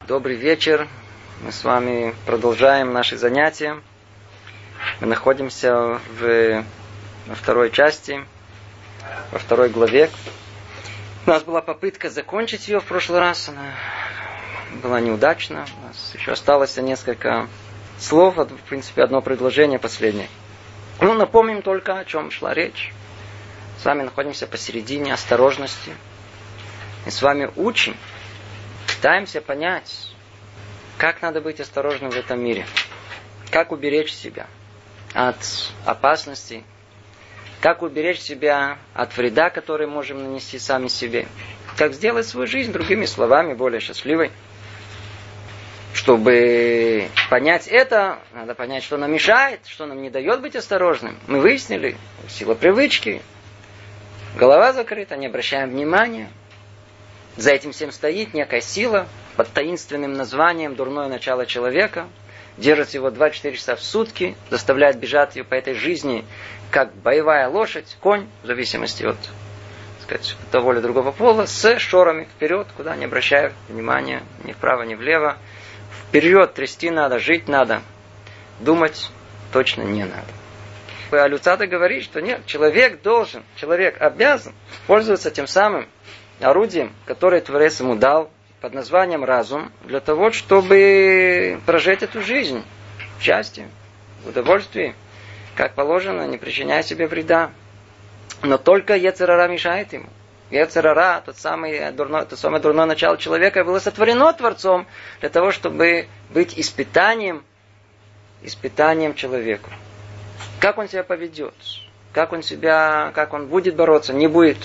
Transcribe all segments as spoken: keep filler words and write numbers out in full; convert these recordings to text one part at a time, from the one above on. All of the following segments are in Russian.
Добрый вечер. Мы с вами продолжаем наши занятия. Мы находимся в, во второй части, во второй главе. У нас была попытка закончить ее в прошлый раз. Она была неудачна. У нас еще осталось несколько слов. В принципе, одно предложение последнее. Ну, напомним только, о чем шла речь. С вами находимся посередине осторожности. И с вами учим, пытаемся понять, как надо быть осторожным в этом мире. Как уберечь себя от опасностей. Как уберечь себя от вреда, который можем нанести сами себе. Как сделать свою жизнь, другими словами, более счастливой. Чтобы понять это, надо понять, что нам мешает, что нам не дает быть осторожным. Мы выяснили, сила привычки, голова закрыта, не обращаем внимания. За этим всем стоит некая сила под таинственным названием «дурное начало человека». Держит его двадцать четыре часа в сутки, заставляет бежать ее по этой жизни, как боевая лошадь, конь, в зависимости от, так сказать, того или другого пола, с шорами вперед, куда не обращая внимания ни вправо, ни влево. Вперед трясти надо, жить надо, думать точно не надо. А Люцата говорит, что нет, человек должен, человек обязан пользоваться тем самым орудием, которое Творец ему дал, под названием разум, для того, чтобы прожить эту жизнь в счастье, в удовольствии, как положено, не причиняя себе вреда. Но только Йецер Ара мешает ему. Йецер Ара, тот самый дурной, то самое дурное начало человека, было сотворено Творцом для того, чтобы быть испытанием, испытанием человеку. Как он себя поведет, как он себя, как он будет бороться, не будет.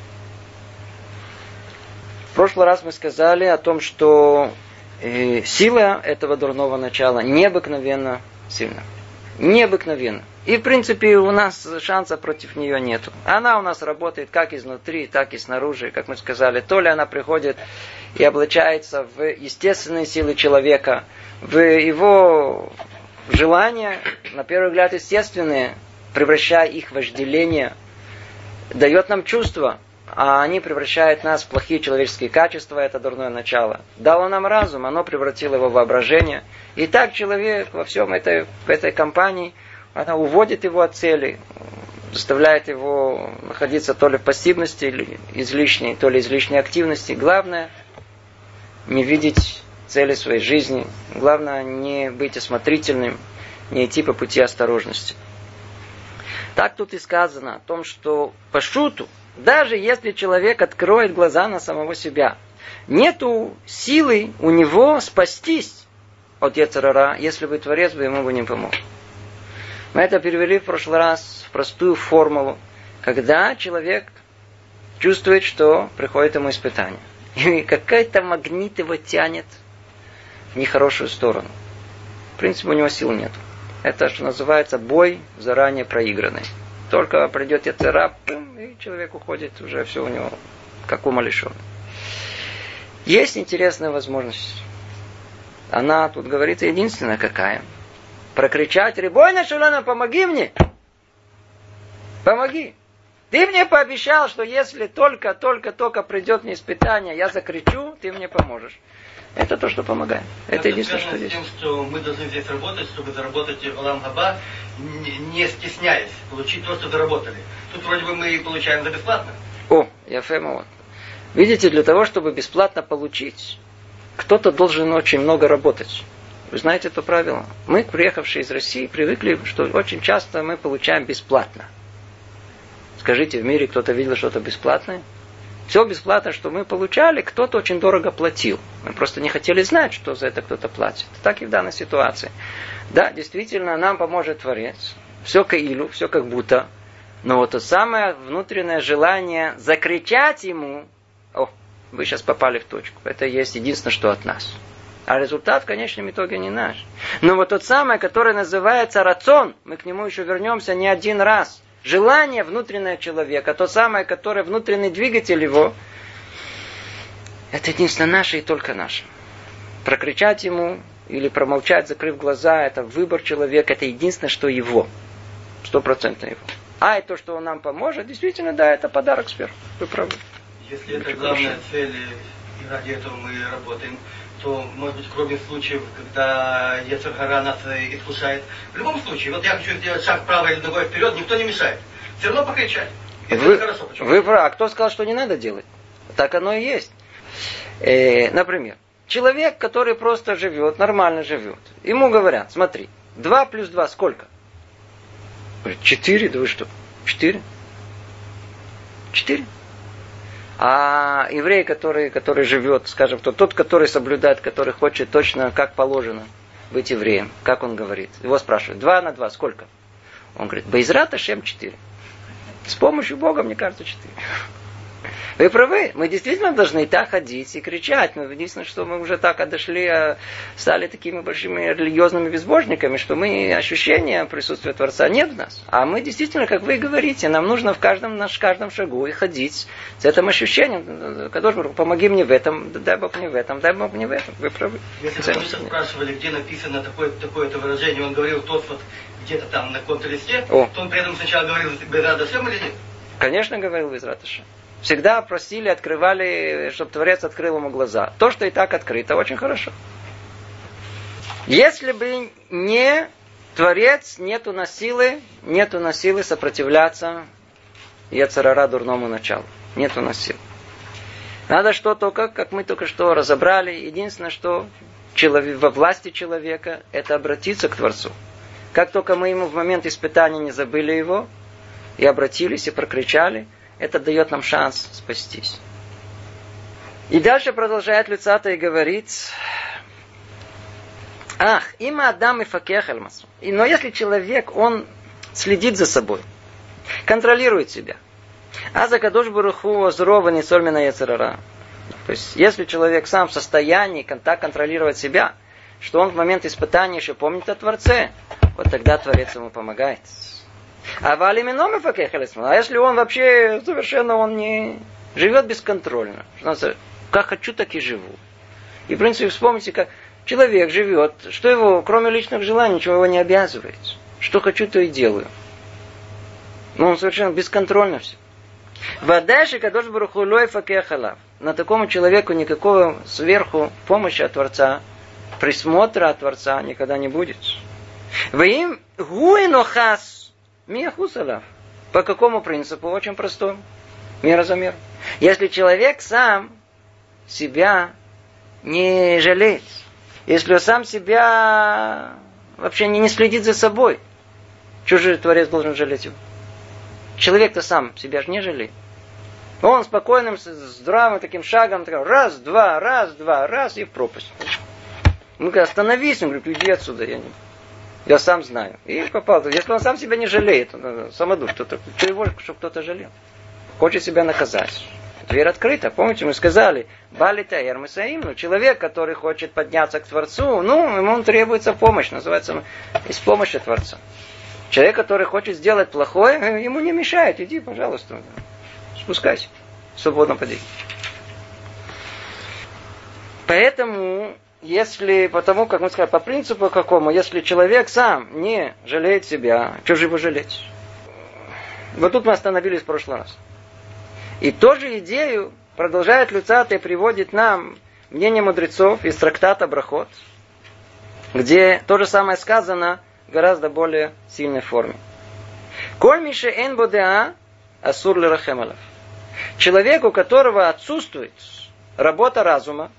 В прошлый раз мы сказали о том, что э, сила этого дурного начала необыкновенно сильна. Необыкновенно. И, в принципе, у нас шанса против нее нету. Она у нас работает как изнутри, так и снаружи. Как мы сказали, то ли она приходит и облачается в естественные силы человека, в его желания, на первый взгляд, естественные, превращая их в вожделение, дает нам чувства, а они превращают нас в плохие человеческие качества, это дурное начало. Дало нам разум, оно превратило его в воображение. И так человек во всем этой, в этой компании, она уводит его от цели, заставляет его находиться то ли в пассивности, или излишней, то ли излишней активности. Главное, не видеть цели своей жизни. Главное, не быть осмотрительным, не идти по пути осторожности. Так тут и сказано о том, что по шуту, даже если человек откроет глаза на самого себя, нету силы у него спастись от Йецер Ара, если бы Творец бы ему бы не помог. Мы это перевели в прошлый раз в простую формулу, когда человек чувствует, что приходит ему испытание. И какой-то магнит его тянет в нехорошую сторону. В принципе, у него сил нет. Это, что называется, бой заранее проигранный. Только придет Йецер Ара, и человек уходит, уже все у него как умалишенный. Есть интересная возможность. Она, тут говорится, единственная какая. Прокричать: «Рибойна Шелана, помоги мне! Помоги! Ты мне пообещал, что если только, только, только придет мне испытание, я закричу, ты мне поможешь». Это то, что помогает. Это, это единственное, что есть. С тем, что мы должны здесь работать, чтобы заработать Олам Хаба, не стесняясь, получить то, что заработали. Тут вроде бы мы получаем за бесплатно. О, Яфема, вот. Видите, для того, чтобы бесплатно получить, кто-то должен очень много работать. Вы знаете это правило? Мы, приехавшие из России, привыкли, что очень часто мы получаем бесплатно. Скажите, в мире кто-то видел что-то бесплатное? Все бесплатно, что мы получали, кто-то очень дорого платил. Мы просто не хотели знать, что за это кто-то платит. Так и в данной ситуации. Да, действительно, нам поможет Творец. Все каилу, все как будто. Но вот то самое внутреннее желание закричать ему: «О, вы сейчас попали в точку». Это есть единственное, что от нас. А результат в конечном итоге не наш. Но вот тот самый, который называется рацион, мы к нему еще вернемся не один раз. Желание внутреннего человека, то самое, которое внутренний двигатель его, это единственное наше и только наше. Прокричать ему или промолчать, закрыв глаза, это выбор человека, это единственное, что его. Стопроцентно его. А и то, что он нам поможет, действительно, да, это подарок сверху. Вы правы. Если это главная цель, и ради этого мы работаем, что, может быть, кроме случаев, когда Йецер Гара нас искушает. В любом случае, вот я хочу сделать шаг вправо или ногой вперед, никто не мешает. Все равно покричать. Это вы, хорошо. Почему? Вы правы. А кто сказал, что не надо делать? Так оно и есть. Э, например, человек, который просто живет, нормально живет. Ему говорят, смотри, два плюс два сколько? Говорит, четыре, да вы что? Четыре? Четыре? А еврей, который, который живет, скажем, тот, тот, который соблюдает, который хочет точно, как положено, быть евреем, как он говорит. Его спрашивают, два на два сколько? Он говорит, Бейзрат Ашем четыре. С помощью Бога, мне кажется, четыре. Вы правы, мы действительно должны и так ходить и кричать. Но единственное, что мы уже так отошли, стали такими большими религиозными безбожниками, что мы ощущения присутствия Творца нет в нас. А мы действительно, как вы говорите, нам нужно в каждом, наш, каждом шагу и ходить с этим ощущением. Кадош Барух, помоги мне в этом, дай Бог мне в этом, дай Бог мне в этом. Вы правы. Если вы спрашивали, где написано такое, такое-то выражение, он говорил тот вот где-то там на контрлисте, то он при этом сначала говорил Бейзрат Ашем или нет? Конечно, говорил Бейзрат Ашем. Всегда просили, открывали, чтобы Творец открыл ему глаза. То, что и так открыто, очень хорошо. Если бы не Творец, нет у нас силы, нет у нас силы сопротивляться Йецер Гара, дурному началу. Нет у нас сил. Надо что только, как мы только что разобрали, единственное, что человек, во власти человека, это обратиться к Творцу. Как только мы ему в момент испытания не забыли его, и обратились, и прокричали, это дает нам шанс спастись. И дальше продолжает Люцата и говорит, ах, има Адам и факех эль-масу. Но если человек, он следит за собой, контролирует себя, а за Кадош Баруху озрова не сольмина Йецер Гара. То есть, если человек сам в состоянии так контролировать себя, что он в момент испытания еще помнит о Творце, вот тогда Творец ему помогает. А валимином факех эль-масу. А если он вообще совершенно он не живет бесконтрольно, как хочу, так и живу. И в принципе вспомните, как человек живет, что его, кроме личных желаний, ничего его не обязывает. Что хочу, то и делаю. Но он совершенно бесконтрольно все. Вадаши Кадош Баруху лой факех алав. На такому человеку никакого сверху помощи от Творца, присмотра от Творца никогда не будет. Вы им гуинохас. Мияхусалав. По какому принципу? Очень простому. Мера за меру. Если человек сам себя не жалеет, если он сам себя вообще не, не следит за собой, что же Творец должен жалеть его? Человек-то сам себя же не жалеет. Он спокойным, здравым таким шагом, раз, два, раз, два, раз, и в пропасть. Ну, остановись, он говорит, иди отсюда, я не... Я сам знаю. И попал. Если он сам себя не жалеет, он самодур, кто-то, чего, чтобы кто-то жалел. Хочет себя наказать. Дверь открыта. Помните, мы сказали, Бали Таэр Мисаим, ну, человек, который хочет подняться к Творцу, ну, ему требуется помощь. Называется, из помощи Творца. Человек, который хочет сделать плохое, ему не мешает. Иди, пожалуйста, спускайся. Свободно поди. Поэтому... Если, потому, как мы сказали, по принципу какому, если человек сам не жалеет себя, что же его жалеть? Вот тут мы остановились в прошлый раз. И ту же идею продолжает Люцата и приводит нам мнение мудрецов из трактата Брахот, где то же самое сказано в гораздо более сильной форме. Коль мише эн бодеа асур лерахем алав. Человек, у которого отсутствует работа разума,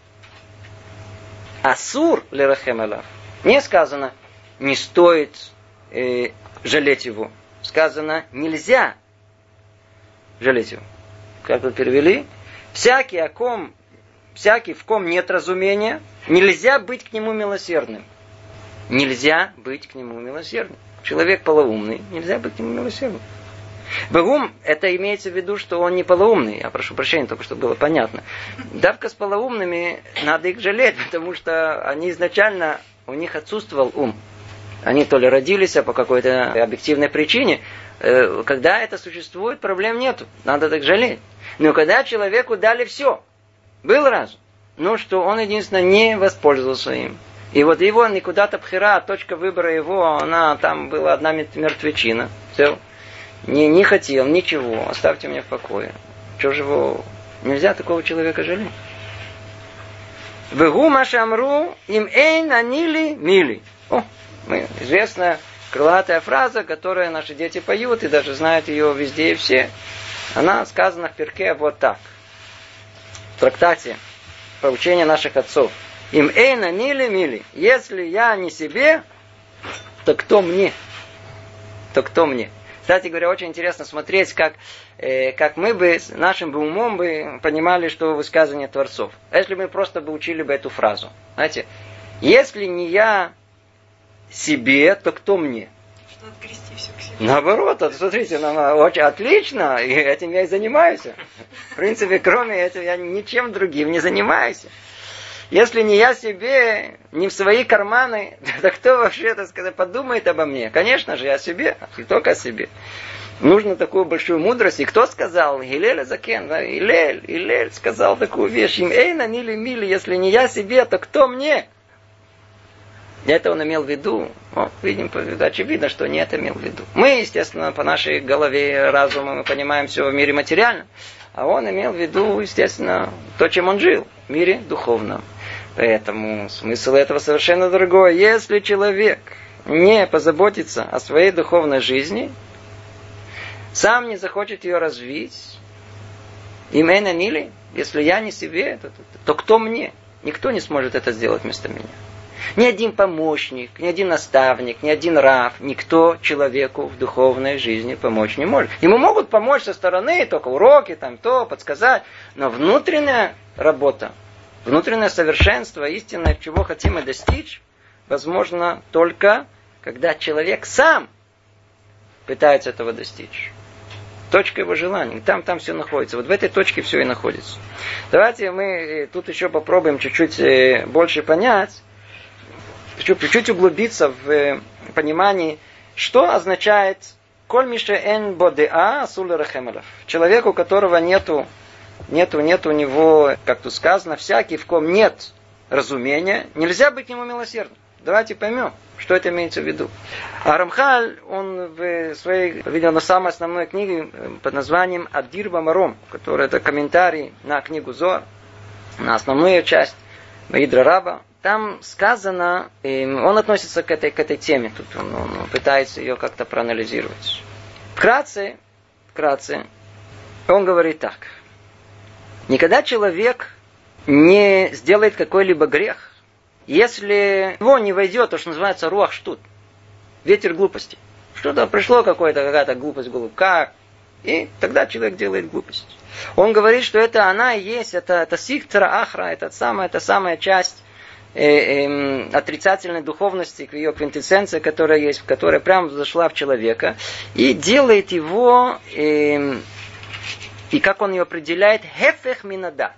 асур лерахем алав. Не сказано, не стоит э, жалеть его. Сказано, нельзя жалеть его. Как вы перевели? Всякий, о ком, всякий, в ком нет разумения, нельзя быть к нему милосердным. Нельзя быть к нему милосердным. Человек полоумный, нельзя быть к нему милосердным. Богум, это имеется в виду, что он не полоумный. Я прошу прощения, только чтобы было понятно. Давка с полоумными надо их жалеть, потому что они изначально, у них отсутствовал ум. Они то ли родились, а по какой-то объективной причине. Когда это существует, проблем нету. Надо так жалеть. Но когда человеку дали все, был разум, но что он единственно не воспользовался им. И вот его никуда-то пхера, точка выбора его, она там была одна мертвечина. Все. Не, не хотел, ничего, оставьте меня в покое. Что же его... Нельзя такого человека жалеть. Вегу машамру им эйн анили мили. О, мы, известная крылатая фраза, которую наши дети поют и даже знают ее везде и все. Она сказана в перке вот так. В трактате поучения наших отцов. Им эйн анили мили. Если я не себе, то кто мне? То кто мне? Кстати говоря, очень интересно смотреть, как, э, как мы бы нашим бы умом бы понимали, что высказывание Творцов. А если мы просто бы учили бы эту фразу. Знаете, если не я себе, то кто мне? Что отгрести все к себе. Наоборот, вот, смотрите, нам очень отлично, и этим я и занимаюсь. В принципе, кроме этого, я ничем другим не занимаюсь. Если не я себе, не в свои карманы, то кто вообще, так сказать, подумает обо мне? Конечно же, я о себе, и только о себе. Нужно такую большую мудрость. И кто сказал? Гилель Закен, да? Илель, Илель сказал такую вещь. Им эйна нили мили, если не я себе, то кто мне? Это он имел в виду. О, видим, очевидно, что не это имел в виду. Мы, естественно, по нашей голове, разуму, мы понимаем все в мире материальном. А он имел в виду, естественно, то, чем он жил, в мире духовном. Поэтому смысл этого совершенно другой. Если человек не позаботится о своей духовной жизни, сам не захочет ее развить, именно нили, если я не себе, то, то, то кто мне? Никто не сможет это сделать вместо меня. Ни один помощник, ни один наставник, ни один рав, никто человеку в духовной жизни помочь не может. Ему могут помочь со стороны, только уроки, там то, подсказать, но внутренняя работа, внутреннее совершенство, истинное, чего хотим мы достичь, возможно только, когда человек сам пытается этого достичь. Точка его желаний. Там, там все находится. Вот в этой точке все и находится. Давайте мы тут еще попробуем чуть-чуть больше понять, чуть-чуть углубиться в понимании, что означает «Коль мише эн бодеа асуль рахемелев». Человек, у которого нету, нету, нет у него, как тут сказано, всякий, в ком нет разумения, нельзя быть к нему милосердным. Давайте поймем, что это имеется в виду. А Рамхаль, он в своей, видимо, самой основной книге под названием «Адир Бамаром», которая это комментарий на книгу Зоар, на основную часть Маидра Раба, там сказано, он относится к этой, к этой теме, тут он, он пытается ее как-то проанализировать. Вкратце, вкратце, он говорит так. Никогда человек не сделает какой-либо грех, если его не войдет то, что называется руах штут, ветер глупости. Что-то пришло какое-то, какая-то глупость в голову. Как? И тогда человек делает глупость. Он говорит, что это она и есть, это, это сихтра ахра, это самая, это самая часть э, э, отрицательной духовности, ее квинтэссенция, которая есть, которая прямо зашла в человека, и делает его, э, и как он ее определяет, хефех минадат.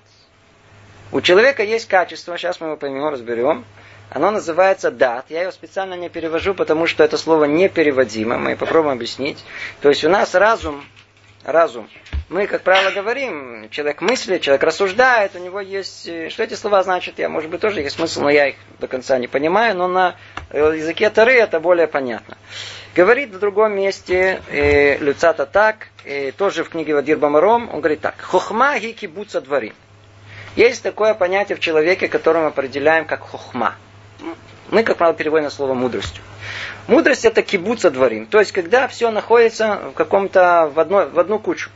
У человека есть качество, сейчас мы его поймем, разберем. Оно называется дат. Я его специально не перевожу, потому что это слово непереводимо. Мы попробуем объяснить. То есть у нас разум, разум. Мы, как правило, говорим, человек мыслит, человек рассуждает, у него есть... Что эти слова значат? Я, может быть, тоже есть смысл, но я их до конца не понимаю. Но на языке Торы это более понятно. Говорит в другом месте э, Люцата так, э, тоже в книге Адир Бамаром, он говорит так. Хохма ги кибуца дворим. Есть такое понятие в человеке, которое мы определяем как хохма. Мы, как правило, переводим на слово мудростью. Мудрость это кибуца дворим. То есть, когда все находится в каком-то, в, одной, в одну кучу.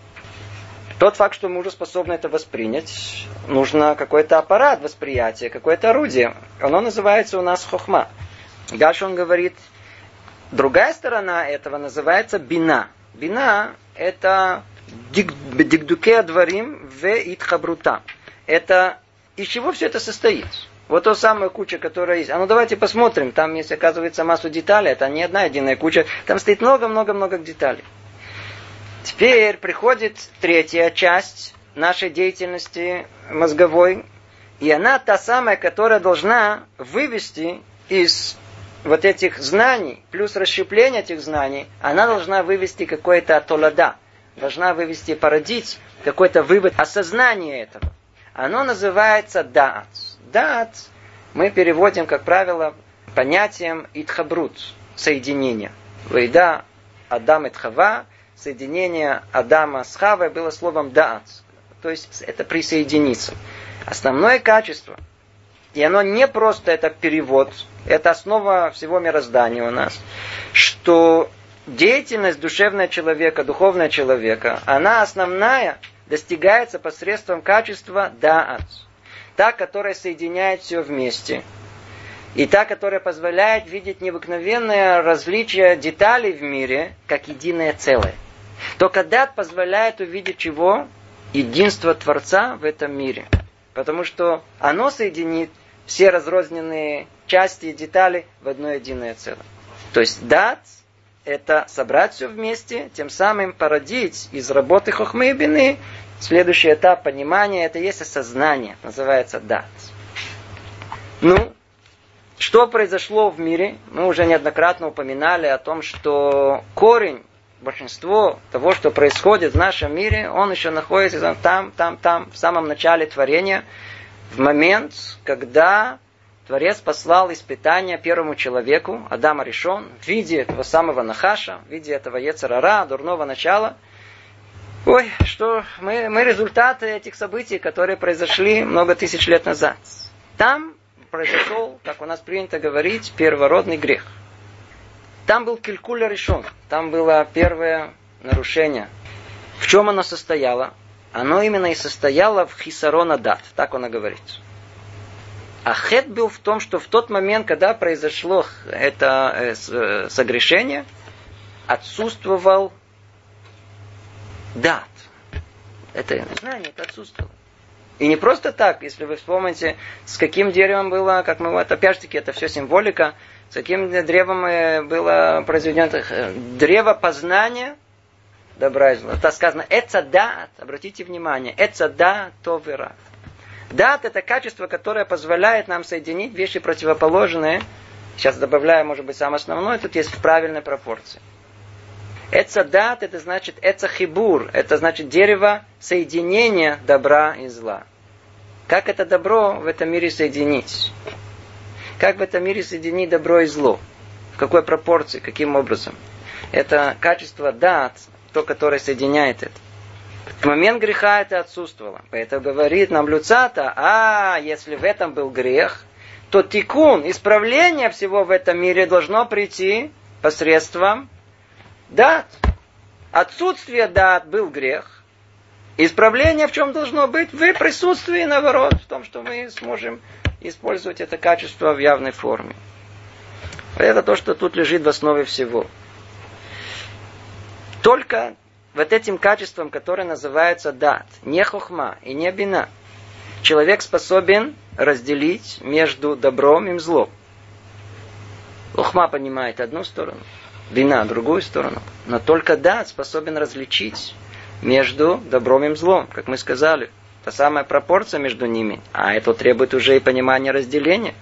Тот факт, что мы уже способны это воспринять, нужно какой-то аппарат восприятия, какое-то орудие. Оно называется у нас хохма. Дальше он говорит, другая сторона этого называется бина. Бина это дикдуке дворим ве итхабрута. Это из чего все это состоит? Вот та самая куча, которая есть. А ну давайте посмотрим. Там есть, оказывается, массу деталей. Это не одна единая куча. Там стоит много-много-много деталей. Теперь приходит третья часть нашей деятельности мозговой. И она та самая, которая должна вывести из вот этих знаний, плюс расщепление этих знаний, она должна вывести какое-то толада. Должна вывести, породить какой-то вывод, осознание этого. Оно называется даат. Даат мы переводим, как правило, понятием итхабрут, соединение. Вейда Адам и Хава, соединение Адама с Хавой было словом даат. То есть это присоединиться. Основное качество и оно не просто это перевод, это основа всего мироздания у нас, что деятельность душевного человека, духовного человека, она основная, достигается посредством качества даат. Та, которая соединяет все вместе. И та, которая позволяет видеть необыкновенное различие деталей в мире, как единое целое. Только даат позволяет увидеть чего? Единство Творца в этом мире. Потому что оно соединит все разрозненные части и детали в одно единое целое. То есть даат — это собрать все вместе, тем самым породить из работы хохмы и бины следующий этап понимания. Это есть осознание, называется даат. Ну, что произошло в мире? Мы уже неоднократно упоминали о том, что корень, большинство того, что происходит в нашем мире, он еще находится там, там, там, в самом начале творения, в момент, когда Творец послал испытание первому человеку, Адам Аришон, в виде этого самого Нахаша, в виде этого Йецер ара, дурного начала. Ой, что мы, мы результаты этих событий, которые произошли много тысяч лет назад. Там произошел, как у нас принято говорить, первородный грех. Там был килькуль решен, там было первое нарушение. В чем оно состояло? Оно именно и состояло в хисарон адат, так оно говорит. А хет был в том, что в тот момент, когда произошло это согрешение, отсутствовал дат. Это знание, это отсутствовало. И не просто так, если вы вспомните, с каким деревом было, как мы вот, опять-таки, это все символика, с каким древом было произведено древо познания добра и зла. Это сказано эцадат, обратите внимание, эцадат товера. Дат — это качество, которое позволяет нам соединить вещи противоположные. Сейчас добавляю, может быть, самое основное, тут есть в правильной пропорции. Эцадат — это значит эцахибур, это значит дерево соединения добра и зла. Как это добро в этом мире соединить? Как в этом мире соединить добро и зло? В какой пропорции, каким образом? Это качество дат, то, которое соединяет это. В момент греха это отсутствовало. Поэтому говорит нам Люцата, а если в этом был грех, то тикун, исправление всего в этом мире должно прийти посредством дат. Отсутствие дат был грех. Исправление в чем должно быть? В присутствии, наоборот, в том, что мы сможем использовать это качество в явной форме. Это то, что тут лежит в основе всего. Только вот этим качеством, которое называется дат, не хохма и не бина, человек способен разделить между добром и злом. Хохма понимает одну сторону, бина другую сторону. Но только дат способен различить между добром и злом, как мы сказали. Та самая пропорция между ними. А это требует уже и понимания разделения.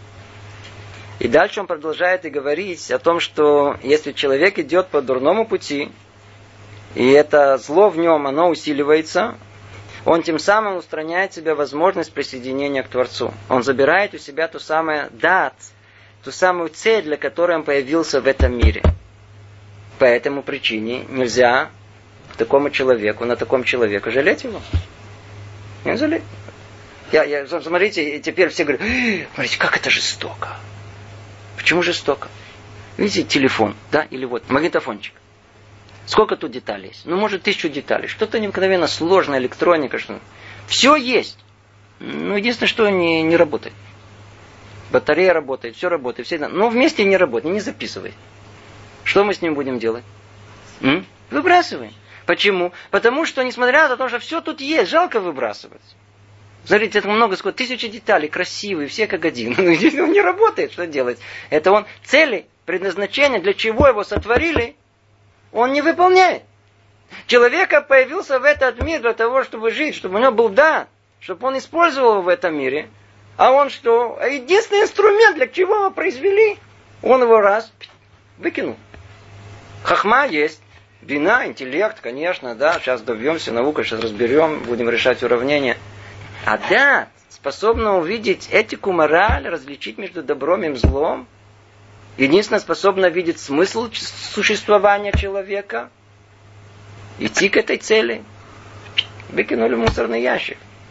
И дальше он продолжает и говорить о том, что если человек идет по дурному пути, и это зло в нем, оно усиливается, он тем самым устраняет себе возможность присоединения к Творцу. Он забирает у себя ту самую дат, ту самую цель, для которой он появился в этом мире. По этому причине нельзя такому человеку, на таком человеке жалеть его. Не жалеть. Я, я, смотрите, теперь все говорят, смотрите, как это жестоко. Почему жестоко? Видите, телефон, да, или вот магнитофончик. Сколько тут деталей есть? Ну, может, тысячу деталей. Что-то необыкновенно сложная электроника. Что... Все есть. Ну, единственное, что не, не работает. Батарея работает, все работает. Все... Но вместе не работает, не записывай. Что мы с ним будем делать? М? Выбрасываем. Почему? Потому что, несмотря на то, что все тут есть, жалко выбрасывать. Смотрите, это много, сколько, тысячи деталей, красивые, все как один. Но здесь он не работает, что делать? Это он цели, предназначение, для чего его сотворили, он не выполняет. Человека появился в этот мир для того, чтобы жить, чтобы у него был дар, чтобы он использовал его в этом мире. А он что? Единственный инструмент, для чего его произвели, он его раз выкинул. Хохма есть. Бина, интеллект, конечно, да, сейчас добьемся наука, сейчас разберем, будем решать уравнения. А да, способна увидеть этику, мораль, различить между добром и злом. Единственное, способна видеть смысл существования человека. Идти к этой цели. Выкинули в мусорный ящик.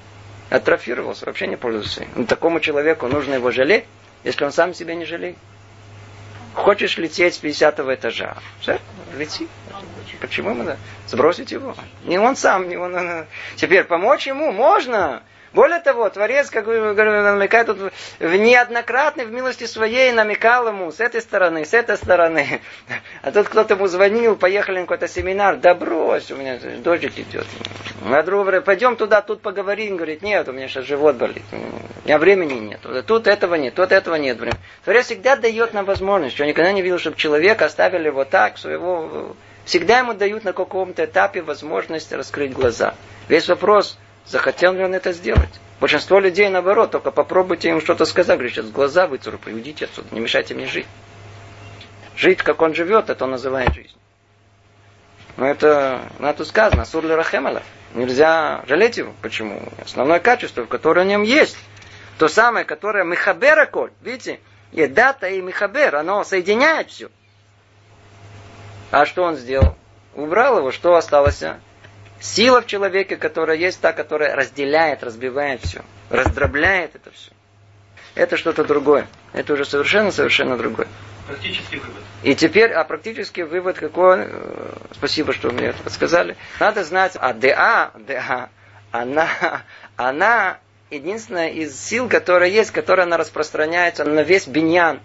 Атрофировался, вообще не пользуется. Ну, такому человеку нужно его жалеть, если он сам себя не жалеет. Хочешь лететь с пятидесятого этажа? Все, лети. Почему ему сбросить его? Не он сам, не он. Теперь помочь ему можно. Более того, Творец, как вы намекает, тут в неоднократной в милости своей намекал ему с этой стороны, с этой стороны. А тут кто-то ему звонил, поехали на какой-то семинар. Да брось, у меня дождик идет. А другой говорит, пойдем туда, тут поговорим. Говорит, нет, у меня сейчас живот болит. У меня времени нет. Тут этого нет, тут этого нет. Творец всегда дает нам возможность. Я никогда не видел, чтобы человека оставили вот так, своего... Всегда ему дают на каком-то этапе возможность раскрыть глаза. Весь вопрос... Захотел ли он это сделать? Большинство людей наоборот, только попробуйте им что-то сказать. Говорит, сейчас глаза выцарапаю, уйдите отсюда, не мешайте мне жить. Жить, как он живет, это он называет жизнь. Но это, на тут сказано, асур ле рахем алав. Нельзя жалеть его. Почему? Основное качество, которое в нем есть. То самое, которое михабера коль. Видите? Едата и михабер, оно соединяет все. А что он сделал? Убрал его, что осталось? Сила в человеке, которая есть, та, которая разделяет, разбивает все, раздробляет это все. Это что-то другое. Это уже совершенно-совершенно другое. Практический вывод. И теперь, а практический вывод какой? Спасибо, что мне это подсказали. Надо знать, а ДА, ДА, она, она единственная из сил, которая есть, которая она распространяется на весь биньян,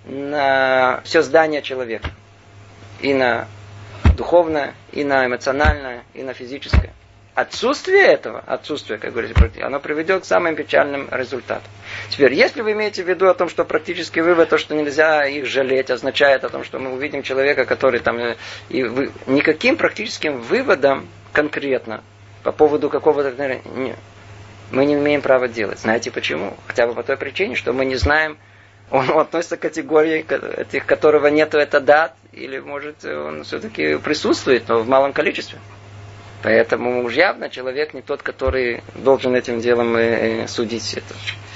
на все здание человека. И на духовное, и на эмоциональное, и на физическое. Отсутствие этого, отсутствие, как говорится, оно приведет к самым печальным результатам. Теперь, если вы имеете в виду о том, что практический вывод, то, что нельзя их жалеть, означает о том, что мы увидим человека, который там... И вы, никаким практическим выводом конкретно по поводу какого-то... Не, мы не имеем права делать. Знаете почему? Хотя бы по той причине, что мы не знаем, он относится к категории, этих, которого нету это дат, или, может, он все-таки присутствует, но в малом количестве. Поэтому уж явно человек не тот, который должен этим делом э, судить это.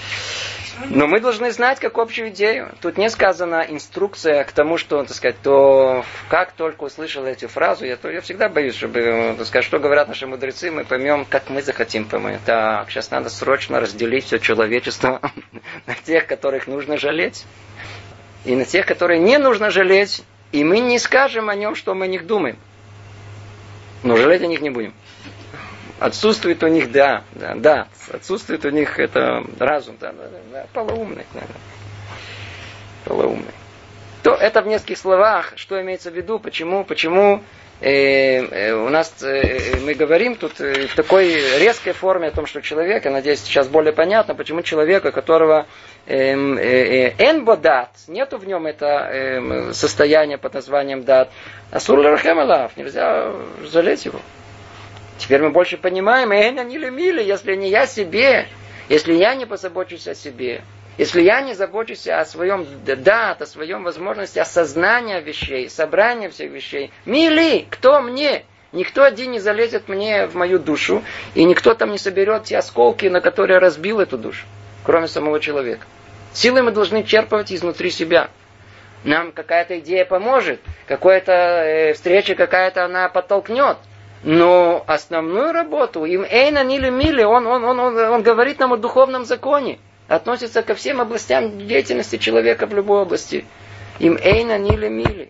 Но мы должны знать как общую идею. Тут не сказана инструкция к тому, что, так сказать, то как только услышал эту фразу, я, то, я всегда боюсь, чтобы, так сказать, что говорят наши мудрецы, мы поймем, как мы захотим поймать. Так, сейчас надо срочно разделить все человечество на тех, которых нужно жалеть, и на тех, которые не нужно жалеть, и мы не скажем о нем, что мы о них думаем. Но жалеть о них не будем. Отсутствует у них, да, да, да, отсутствует у них это разум, да, да, да, полоумный, да, полоумный. То это в нескольких словах, что имеется в виду, почему, почему э, э, у нас э, мы говорим тут э, в такой резкой форме о том, что человек, я надеюсь, сейчас более понятно, почему человека, которого энбодат, э, э, нету в нем это э, состояние под названием дат, асур ле рахем алав, нельзя жалеть его. Теперь мы больше понимаем, если не я себе, если я не позабочусь о себе, если я не забочусь о своем дат, о своем возможности осознания вещей, собрания всех вещей, мили, кто мне? Никто один не залезет мне в мою душу, и никто там не соберет те осколки, на которые разбил эту душу, кроме самого человека. Силы мы должны черпать изнутри себя. Нам какая-то идея поможет, какая-то э, встреча какая-то она подтолкнет. Но основную работу, им эйна нили мили, он, он, он, он, он говорит нам о духовном законе. Относится ко всем областям деятельности человека в любой области. Им эйна нили мили.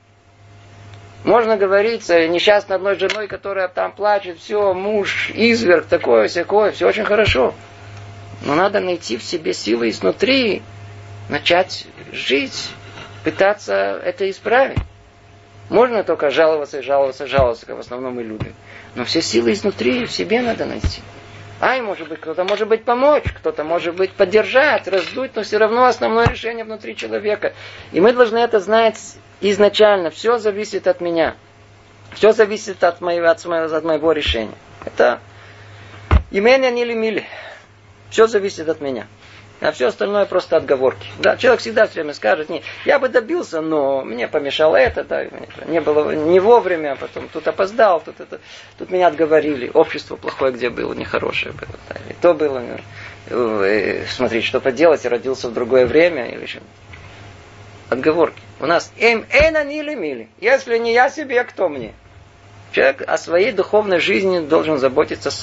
Можно говорить с несчастной одной женой, которая там плачет, все, муж, изверг, такое, всякое, все очень хорошо. Но надо найти в себе силы изнутри, начать жить, пытаться это исправить. Можно только жаловаться, жаловаться, жаловаться, как в основном мы любим. Но все силы изнутри в себе надо найти. Ай, может быть, кто-то может быть помочь, кто-то может быть поддержать, раздуть, но все равно основное решение внутри человека. И мы должны это знать изначально. Все зависит от меня. Все зависит от моего, от моего, от моего решения. Это имение нили мили. Все зависит от меня. А все остальное просто отговорки. Да, человек всегда все время скажет, не, я бы добился, но мне помешало это, да, не было не вовремя, потом тут опоздал, тут, это, тут меня отговорили, общество плохое где было, нехорошее было, да, и то было, э, смотри, что поделать, родился в другое время, или что. Отговорки. У нас эм эйна нили мили. Если не я себе, кто мне? Человек о своей духовной жизни должен заботиться сам.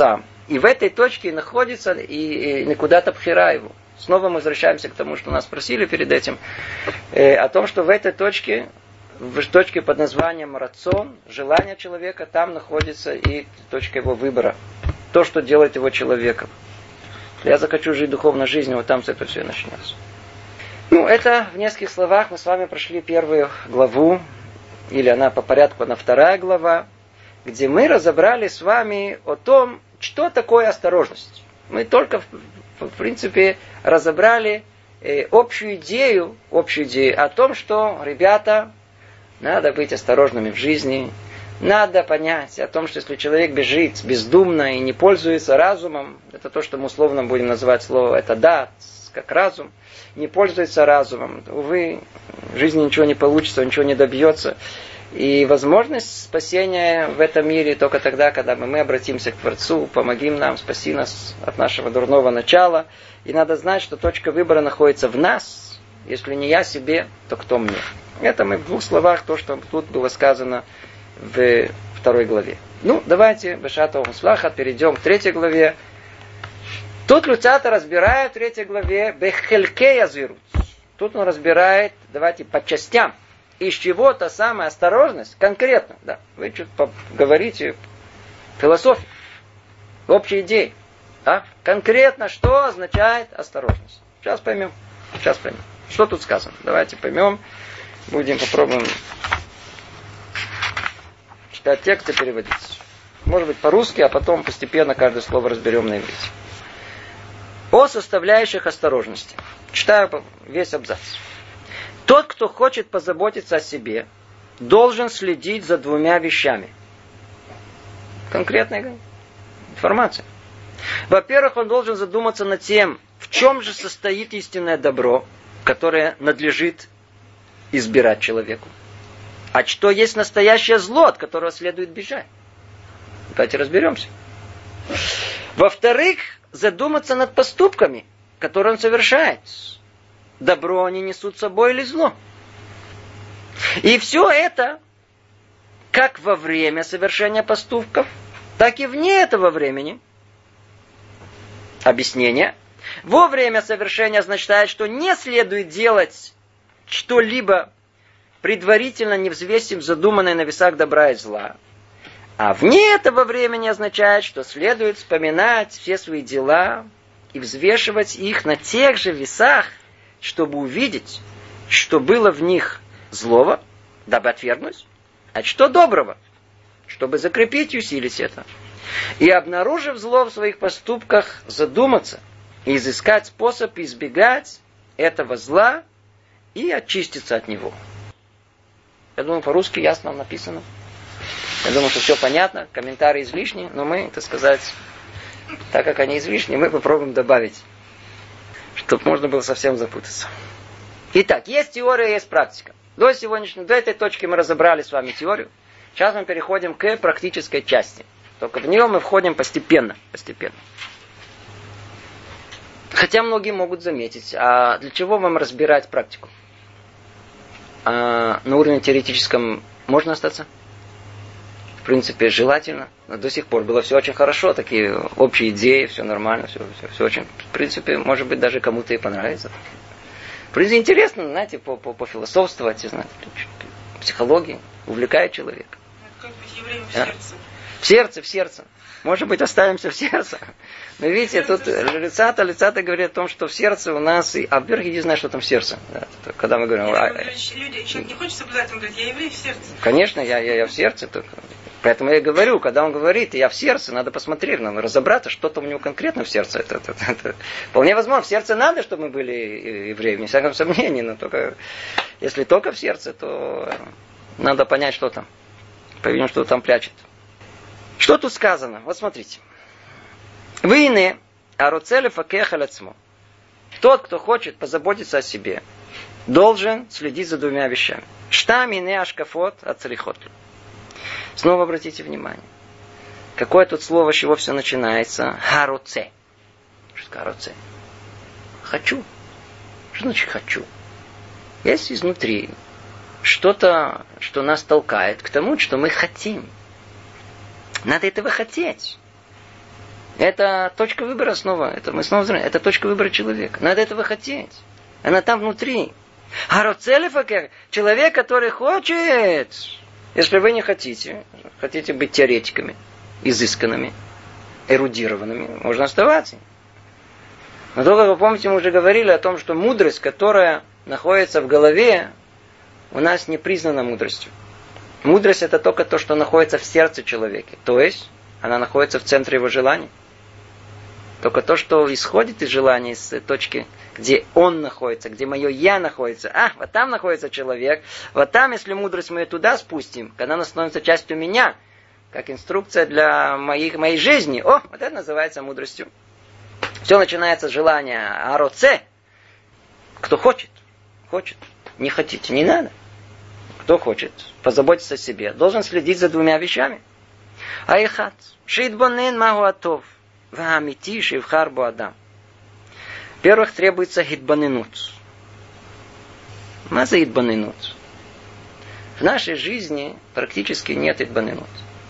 И в этой точке находится и, и куда-то бхира его. Снова мы возвращаемся к тому, что нас спросили перед этим, э, о том, что в этой точке, в точке под названием рацион, желание человека, там находится и точка его выбора. То, что делает его человеком. Я захочу жить духовной жизнью, вот там это все и начнется. Ну, это в нескольких словах мы с вами прошли первую главу, или она по порядку, она вторая глава, где мы разобрали с вами о том, что такое осторожность. Мы только, в принципе, разобрали э, общую идею, общую идею о том, что, ребята, надо быть осторожными в жизни, надо понять о том, что если человек бежит бездумно и не пользуется разумом, это то, что мы условно будем называть слово, это да, как разум, не пользуется разумом, увы, в жизни ничего не получится, ничего не добьется. И возможность спасения в этом мире только тогда, когда мы обратимся к Творцу, помогим нам, спаси нас от нашего дурного начала. И надо знать, что точка выбора находится в нас. Если не я себе, то кто мне? Это мы в двух словах, то, что тут было сказано в второй главе. Ну, давайте, Бешата Умслаха, перейдем к третьей главе. Тут Люцата разбирает в третьей главе Бехельке Язирут. Тут он разбирает, давайте, по частям. Из чего та самая осторожность, конкретно, да, вы что-то говорите, философия, общие идеи, да, конкретно, что означает осторожность. Сейчас поймем, сейчас поймем. Что тут сказано? Давайте поймем, будем попробуем читать текст и переводить. Может быть по-русски, а потом постепенно каждое слово разберем на иврите. О составляющих осторожности. Читаю весь абзац. Тот, кто хочет позаботиться о себе, должен следить за двумя вещами. Конкретная информация. Во-первых, он должен задуматься над тем, в чем же состоит истинное добро, которое надлежит избирать человеку. А что есть настоящее зло, от которого следует бежать. Давайте разберемся. Во-вторых, задуматься над поступками, которые он совершает. Добро они несут с собой или зло. И все это, как во время совершения поступков, так и вне этого времени. Объяснение. Во время совершения означает, что не следует делать что-либо предварительно не взвесив задуманное на весах добра и зла. А вне этого времени означает, что следует вспоминать все свои дела и взвешивать их на тех же весах, чтобы увидеть, что было в них злого, дабы отвергнуть, а что доброго, чтобы закрепить и усилить это. И, обнаружив зло в своих поступках, задуматься и изыскать способ избегать этого зла и очиститься от него. Я думаю, по-русски ясно написано. Я думаю, что все понятно, комментарии излишни, но мы, так сказать, так как они излишни, мы попробуем добавить, чтобы можно было совсем запутаться. Итак, есть теория, есть практика. До сегодняшней, до этой точки мы разобрали с вами теорию. Сейчас мы переходим к практической части. Только в нее мы входим постепенно. постепенно. Хотя многие могут заметить, а для чего вам разбирать практику? А на уровне теоретическом можно остаться? В принципе, желательно. Но до сих пор было все очень хорошо, такие общие идеи, все нормально, все, все, все очень, в принципе, может быть, даже кому-то и понравится. В принципе, интересно, знаете, пофилософствовать, знаете, психологии, увлекает человека. Как быть евреем в а? сердце? В сердце, в сердце. Может быть, оставимся в сердце. Но видите, тут лицата, лицата говорит о том, что в сердце у нас... И... А во-первых, иди знай, что там в сердце. Да, когда мы говорим... А... Люди, человек не хочет соблюдать, он говорит, я еврей в сердце. Конечно, я, я, я в сердце. Только... Поэтому я и говорю, когда он говорит, я в сердце, надо посмотреть, надо разобраться, что-то у него конкретно в сердце. Это, это, это, это. Вполне возможно, в сердце надо, чтобы мы были евреи, не всяком сомнении, но только если только в сердце, то надо понять, что там. По-видимому, что там прячет. Что тут сказано? Вот смотрите. Вы ине, аруцеле факехалецмо. Тот, кто хочет позаботиться о себе, должен следить за двумя вещами. Штам ине ашкафот ацрихот. Снова обратите внимание. Какое тут слово, с чего все начинается? Харуце. Что такое харуце? Хочу. Что значит хочу? Есть изнутри что-то, что нас толкает к тому, что мы хотим. Надо этого хотеть. Это точка выбора снова. Это мы снова знаем. Это точка выбора человека. Надо этого хотеть. Она там внутри. Хароцелифакер, человек, который хочет. Если вы не хотите, хотите быть теоретиками, изысканными, эрудированными, можно оставаться. Но только вы помните, мы уже говорили о том, что мудрость, которая находится в голове, у нас не признана мудростью. Мудрость это только то, что находится в сердце человека. То есть, она находится в центре его желаний. Только то, что исходит из желания, из точки, где он находится, где мое я находится. А, вот там находится человек. Вот там, если мудрость мы ее туда спустим, когда она становится частью меня, как инструкция для моих, моей жизни, о, вот это называется мудростью. Все начинается с желания ароце. Кто хочет, хочет. Не хотите, не надо. Кто хочет позаботиться о себе, должен следить за двумя вещами. Айхат. Шидбонен магуатов. Ваамити шивхар буадам. Во-первых, требуется хитбаненут. Маза хитбаненут. В нашей жизни практически нет хитбаненут.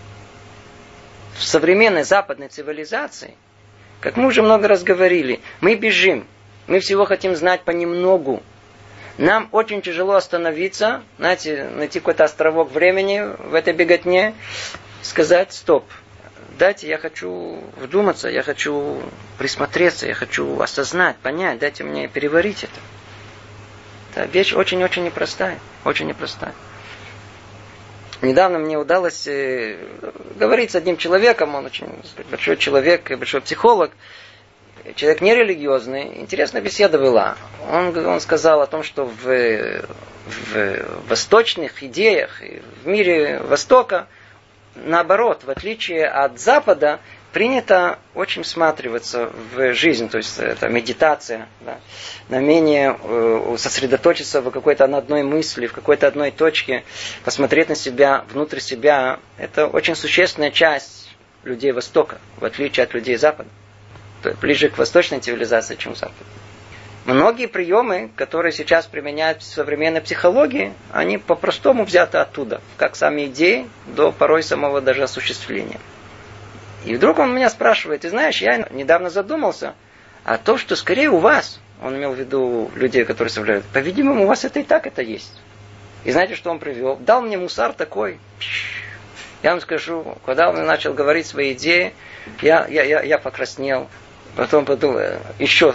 В современной западной цивилизации, как мы уже много раз говорили, мы бежим. Мы всего хотим знать понемногу. Нам очень тяжело остановиться, знаете, найти какой-то островок времени в этой беготне, сказать стоп. Дайте, я хочу вдуматься, я хочу присмотреться, я хочу осознать, понять, дайте мне переварить это. Это вещь очень-очень непростая, очень непростая. Недавно мне удалось э, говорить с одним человеком, он очень сказать, большой человек, большой психолог, человек нерелигиозный, интересная беседа была. Он, он сказал о том, что в, в восточных идеях, в мире Востока, наоборот, в отличие от Запада, принято очень всматриваться в жизнь, то есть это медитация, да, намерение э, сосредоточиться в какой-то на одной мысли, в какой-то одной точке, посмотреть на себя, внутрь себя. Это очень существенная часть людей Востока, в отличие от людей Запада. То есть ближе к восточной цивилизации, чем Запад. Многие приемы, которые сейчас применяют в современной психологии, они по-простому взяты оттуда, как сами идеи, до порой самого даже осуществления. И вдруг он меня спрашивает, ты знаешь, я недавно задумался, а то, что скорее у вас, он имел в виду людей, которые составляют, по-видимому, у вас это и так это есть. И знаете, что он привел? Дал мне мусар такой. Я вам скажу, когда он начал говорить свои идеи, я, я, я, я покраснел. Потом подумал, еще.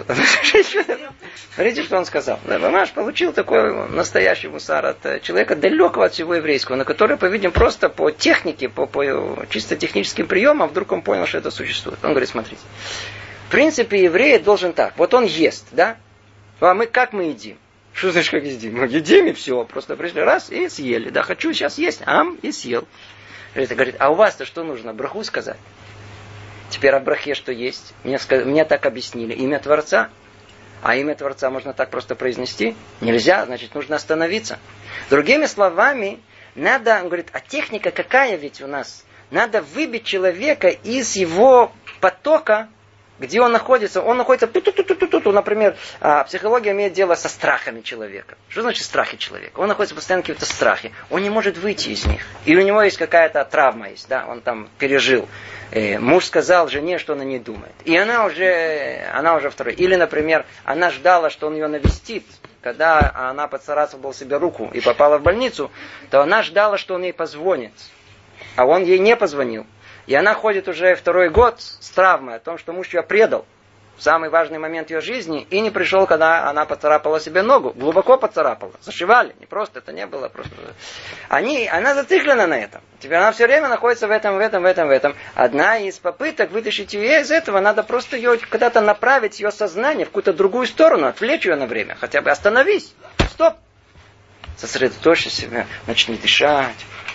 Смотрите, что он сказал. Мамаш получил такой настоящий мусар от человека далекого от всего еврейского, на который, по-видимому, просто по технике, по, по чисто техническим приемам, вдруг он понял, что это существует. Он говорит, смотрите. В принципе, еврей должен так. Вот он ест, да? А мы как мы едим? Что значит, как едим? Мы едим и все. Просто пришли раз и съели. Да, хочу сейчас есть, ам, и съел. Говорит, а у вас-то что нужно? Браху сказать? Теперь о брахе что есть? Мне, мне так объяснили. Имя Творца. А имя Творца можно так просто произнести? Нельзя, значит, нужно остановиться. Другими словами, надо, он говорит, а техника какая ведь у нас? Надо выбить человека из его потока, где он находится. Он находится, ту-ту-ту-ту-ту-ту. Например, психология имеет дело со страхами человека. Что значит страхи человека? Он находится постоянно в каких-то страхе. Он не может выйти из них. Или у него есть какая-то травма, есть, да? Он там пережил. Э, муж сказал жене, что она не думает. И она уже, она уже второй. Или, например, она ждала, что он ее навестит. Когда она поцарапала себе руку и попала в больницу, то она ждала, что он ей позвонит. А он ей не позвонил. И она ходит уже второй год с травмой о том, что муж ее предал в самый важный момент ее жизни и не пришел, когда она поцарапала себе ногу. Глубоко поцарапала. Зашивали. Не просто, это не было просто. Они, она зациклена на этом. Теперь она все время находится в этом, в этом, в этом, в этом. Одна из попыток вытащить ее из этого, надо просто ее куда-то направить, ее сознание в какую-то другую сторону, отвлечь ее на время. Хотя бы остановись. Стоп. Сосредоточься себя, начни дышать.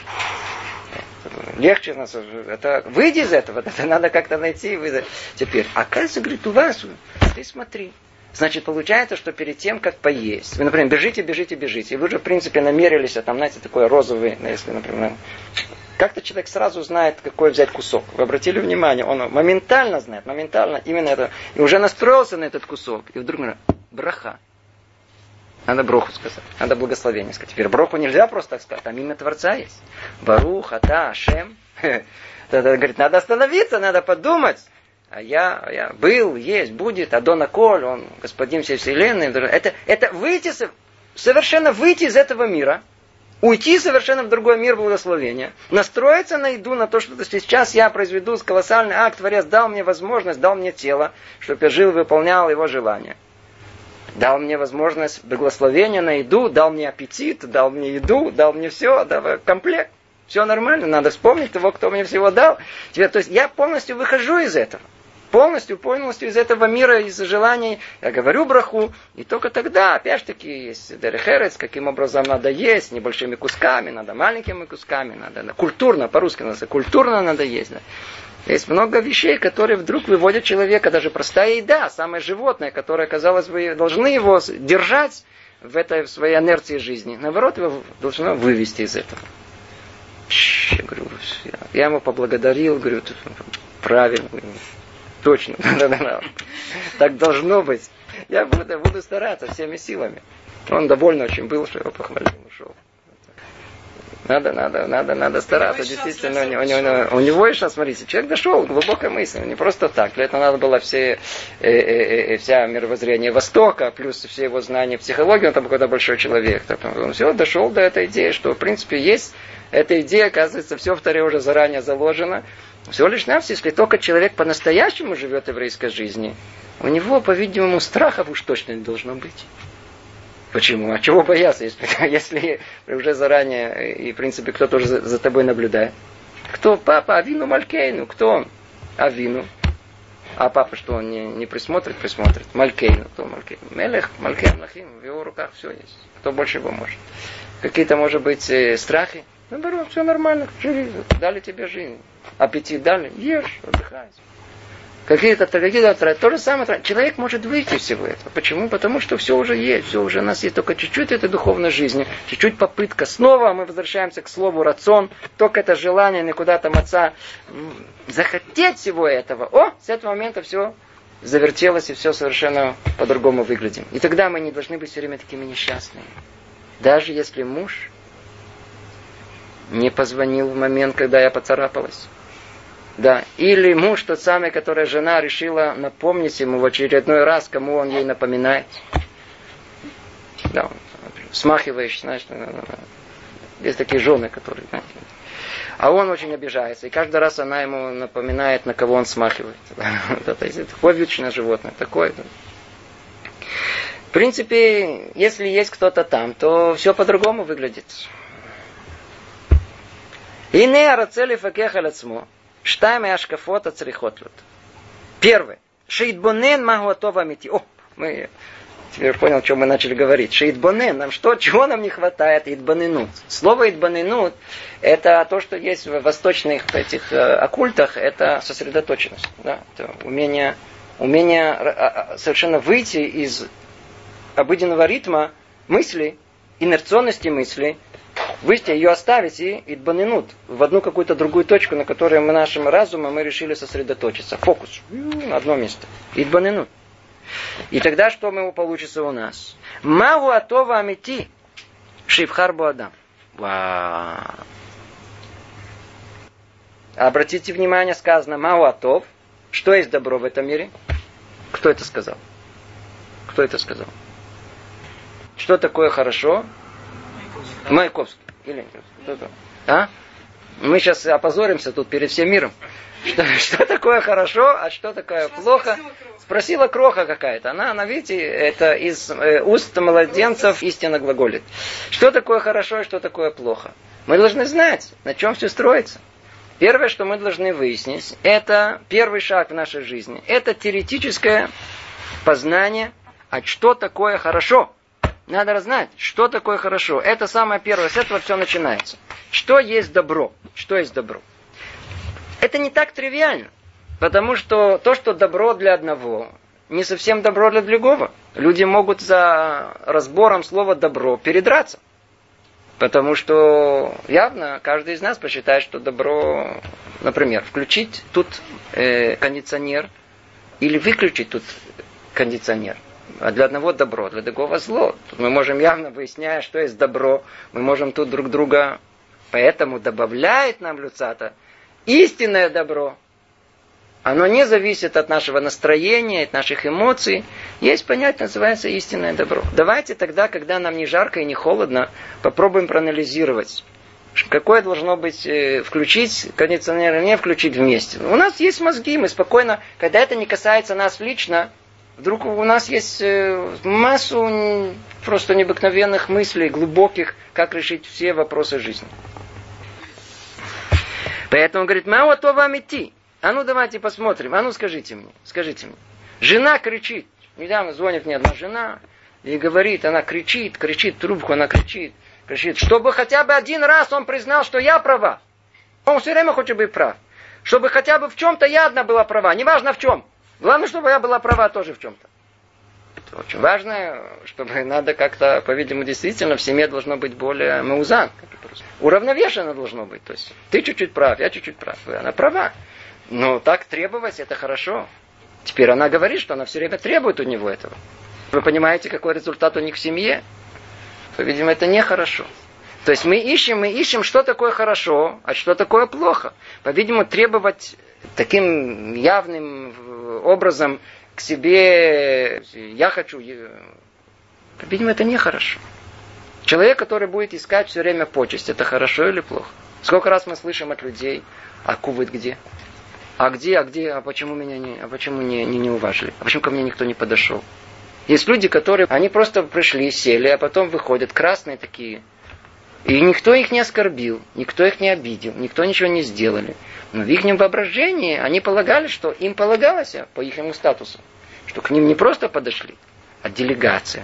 Легче нас, это, выйди из этого, это надо как-то найти. Выйти. Теперь, оказывается, говорит, у вас, ты смотри. Значит, получается, что перед тем, как поесть, вы, например, бежите, бежите, бежите, и вы уже, в принципе, намерились, а там, знаете, такой розовый, если, например, как-то человек сразу знает, какой взять кусок. Вы обратили внимание, он моментально знает, моментально именно это, и уже настроился на этот кусок, и вдруг, браха. Надо броху сказать. Надо благословение сказать. Теперь броху нельзя просто так сказать. Там имя Творца есть. Барух, Ата, Ашем. Тогда говорит, надо остановиться, надо подумать. А я, а я был, есть, будет, Адон Аколь, он господин всей вселенной. Это, это выйти, совершенно выйти из этого мира, уйти совершенно в другой мир благословения, настроиться на еду, на то, что сейчас я произведу колоссальный акт, Творец дал мне возможность, дал мне тело, чтобы я жил и выполнял его желания. Дал мне возможность благословения на еду, дал мне аппетит, дал мне еду, дал мне все, дал комплект. Все нормально, надо вспомнить того, кто мне всего дал. Теперь, то есть я полностью выхожу из этого. Полностью, полностью из этого мира, из желаний. Я говорю браху, и только тогда, опять же таки, есть дерехерец, каким образом надо есть, небольшими кусками, надо маленькими кусками, надо культурно, по-русски надо, культурно надо есть. Да. Есть много вещей, которые вдруг выводят человека, даже простая еда, самое животное, которое, казалось бы, должны его держать в этой в своей инерции жизни. Наоборот, его должно вывести из этого. Я говорю, я ему поблагодарил, говорю, правильно, точно, так должно быть. Я буду, буду стараться всеми силами. Он доволен очень был, что его похвалил, ушел. Надо, надо, надо, надо стараться, действительно. У него, у, него, у него еще, смотрите, человек дошел к глубокой мысли, не просто так. Для этого надо было все, э, э, э, вся мировоззрение Востока, плюс все его знания психологии, он там какой-то большой человек. Он все дошел до этой идеи, что, в принципе, есть эта идея, оказывается, все в Торе уже заранее заложено. Всего лишь навсего, если только человек по-настоящему живет еврейской жизнью, у него, по-видимому, страхов уж точно не должно быть. Почему? А чего бояться, если, если уже заранее, и, в принципе, кто-то уже за, за тобой наблюдает? Кто? Папа, Авину Малькейну. Кто он? Авину. А папа что, он не, не присмотрит? Присмотрит. Малькейну. Кто Малькейну? Мелех, Малькейн, Лахим. В его руках все есть. Кто больше его может? Какие-то, может быть, э, страхи? Наоборот, все нормально. Живи. Дали тебе жизнь. Аппетит дали. Ешь, отдыхай. Какие-то, какие-то, то же самое. Человек может выйти из всего этого. Почему? Потому что все уже есть. Все уже у нас есть только чуть-чуть этой духовной жизни. Чуть-чуть попытка. Снова мы возвращаемся к слову рацион. Только это желание никуда там отца захотеть всего этого. О, с этого момента все завертелось и все совершенно по-другому выглядим. И тогда мы не должны быть все время такими несчастными. Даже если муж не позвонил в момент, когда я поцарапалась. Да. Или муж, тот самый, который жена решила напомнить ему в очередной раз, кому он ей напоминает. Да, смахиваешь, знаешь, есть такие жены, которые, знаете. А он очень обижается. И каждый раз она ему напоминает, на кого он смахивает. Такое вечное животное. Такое. В принципе, если есть кто-то там, то все по-другому выглядит. И не арацели факеха лацмо. Штайм и ашкафот ацрихот лут. Первое. Шеидбонен магуатова мити. О, мы теперь понял, о чем мы начали говорить. Шеидбонен. Нам что, чего нам не хватает? Идбоненут. Слово идбоненут это то, что есть в восточных этих э, оккультах. Это сосредоточенность. Да? Это умение, умение совершенно выйти из обыденного ритма мысли, инерционности мысли. Выйти, ее оставить и идбаненут в одну какую-то другую точку, на которой мы нашим разумом мы решили сосредоточиться. Фокус. На одно место. Идбаненут. И тогда что мы получится у нас? Магу атова амити шивхарбу адам. Вау. Обратите внимание, сказано Магу атов. Что есть добро в этом мире? Кто это сказал? Кто это сказал? Что такое хорошо? Маяковский. Или кто-то. А? Мы сейчас опозоримся тут перед всем миром. Что, что такое хорошо, а что такое что плохо? Спросила кроха. спросила кроха какая-то. Она, она, видите, это из э, уст младенцев истинно глаголит. Что такое хорошо и что такое плохо? Мы должны знать, на чем все строится. Первое, что мы должны выяснить, это первый шаг в нашей жизни. Это теоретическое познание, а что такое хорошо. Надо знать, что такое хорошо. Это самое первое, с этого все начинается. Что есть добро? Что есть добро? Это не так тривиально. Потому что то, что добро для одного, не совсем добро для другого. Люди могут за разбором слова добро передраться. Потому что явно каждый из нас посчитает, что добро, например, включить тут э, кондиционер или выключить тут кондиционер. А для одного добро, для другого зло. Тут мы можем явно, выясняя, что есть добро, мы можем тут друг друга... Поэтому добавляет нам Люцата истинное добро. Оно не зависит от нашего настроения, от наших эмоций. Есть понятие, называется истинное добро. Давайте тогда, когда нам не жарко и не холодно, попробуем проанализировать. Какое должно быть включить, кондиционер не включить вместе. У нас есть мозги, мы спокойно, когда это не касается нас лично, вдруг у нас есть массу просто необыкновенных мыслей, глубоких, как решить все вопросы жизни. Поэтому он говорит, «Мао то вам идти». А ну давайте посмотрим, а ну скажите мне, скажите мне. Жена кричит, недавно звонит мне одна жена, и говорит, она кричит, кричит, трубку она кричит, кричит, чтобы хотя бы один раз он признал, что я права. Он все время хочет быть прав. Чтобы хотя бы в чем-то я одна была права, неважно в чем. Главное, чтобы я была права тоже в чем-то. Это очень важно, чтобы надо как-то, по-видимому, действительно в семье должно быть более маузан. Уравновешенно должно быть. То есть ты чуть-чуть прав, я чуть-чуть прав. Она права. Но так требовать, это хорошо. Теперь она говорит, что она все время требует у него этого. Вы понимаете, какой результат у них в семье? По-видимому, это нехорошо. То есть мы ищем, мы ищем, что такое хорошо, а что такое плохо. По-видимому, требовать таким явным образом к себе, я хочу, по-видимому, это нехорошо. Человек, который будет искать все время почесть, это хорошо или плохо? Сколько раз мы слышим от людей, а кувыт где? А где, а где, а почему меня не, а почему не, не, не уважили? А почему ко мне никто не подошел? Есть люди, которые, они просто пришли, сели, а потом выходят, красные такие. И никто их не оскорбил, никто их не обидел, никто ничего не сделали. Но в их воображении они полагали, что им полагалось по их статусу, что к ним не просто подошли, а делегация.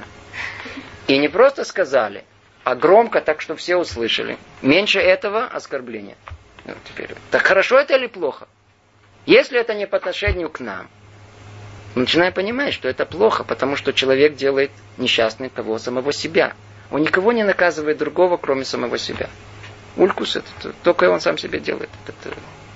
И не просто сказали, а громко, так что все услышали. Меньше этого оскорбления. Ну, теперь, так хорошо это или плохо? Если это не по отношению к нам, мы начинаем понимать, что это плохо, потому что человек делает несчастным того самого себя. Он никого не наказывает другого, кроме самого себя. Улькус это только он сам себе делает. Это...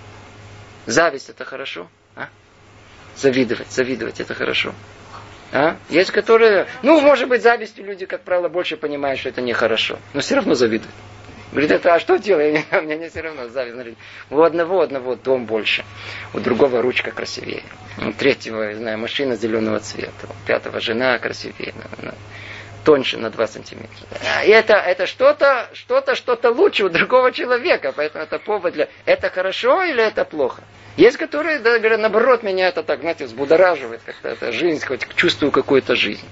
Зависть это хорошо? А? Завидовать, завидовать это хорошо. А? Есть которые, ну, может быть, завистью люди, как правило, больше понимают, что это нехорошо, но все равно завидуют. Говорит, это, а что делать? Мне не все равно завидно. У одного, одного дом больше. У другого ручка красивее. У третьего, я знаю, машина зеленого цвета. У пятого жена красивее. Тоньше на два сантиметра. И это, это что-то, что-то, что-то лучше у другого человека. Поэтому это повод для... Это хорошо или это плохо? Есть, которые, да, говорят, наоборот, меня это так, знаете, взбудораживает. Как-то это жизнь, хоть чувствую какую-то жизнь.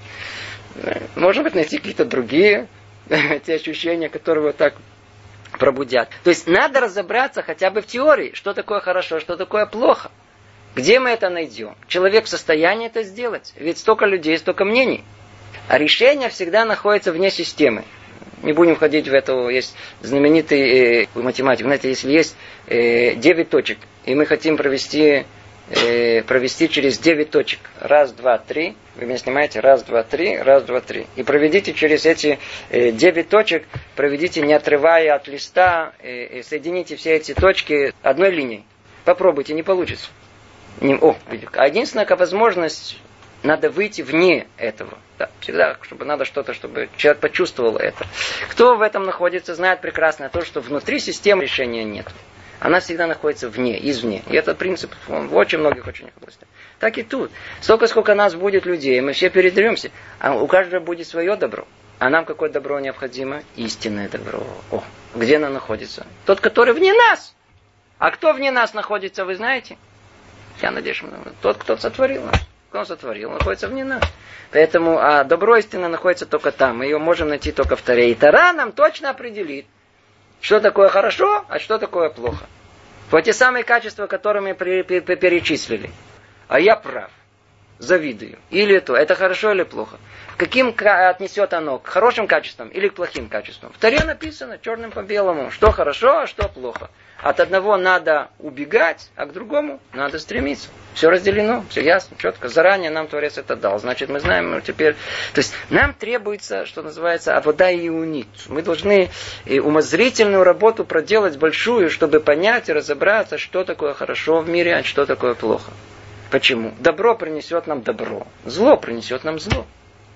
Может быть, найти какие-то другие те ощущения, которые вот так пробудят. То есть надо разобраться хотя бы в теории, что такое хорошо, что такое плохо. Где мы это найдем? Человек в состоянии это сделать. Ведь столько людей, столько мнений. А решение всегда находится вне системы. Не будем входить в это. Есть знаменитый э, математик. Знаете, если есть э, девять точек, и мы хотим провести, э, провести через девять точек. Раз, два, три. Вы меня снимаете? Раз, два, три. Раз, два, три. И проведите через эти э, девять точек, проведите, не отрывая от листа, э, соедините все эти точки одной линией. Попробуйте, не получится. Не, о, а единственная возможность, надо выйти вне этого. Да, всегда, чтобы надо что-то, чтобы человек почувствовал это. Кто в этом находится, знает прекрасно то, что внутри системы решения нет. Она всегда находится вне, извне. И этот принцип он в очень многих очень областях. Так и тут. Столько, сколько нас будет людей, мы все передеремся. А у каждого будет свое добро. А нам какое добро необходимо? Истинное добро. О, где оно находится? Тот, который вне нас. А кто вне нас находится, вы знаете? Я надеюсь, тот, кто сотворил нас. Кто он сотворил, он находится вне нас. Поэтому а добро истинно находится только там. Мы ее можем найти только в Торе. И Тора нам точно определит, что такое хорошо, а что такое плохо. Вот те самые качества, которые мы перечислили. А я прав. Завидую. Или то. Это хорошо или плохо? Каким отнесет оно? К хорошим качествам или к плохим качествам? В Торе написано черным по белому, что хорошо, а что плохо. От одного надо убегать, а к другому надо стремиться. Все разделено, все ясно, четко. Заранее нам Творец это дал. Значит, мы знаем ну, теперь... То есть, нам требуется, что называется, авода и унит. Мы должны умозрительную работу проделать большую, чтобы понять и разобраться, что такое хорошо в мире, а что такое плохо. Почему? Добро принесет нам добро. Зло принесет нам зло.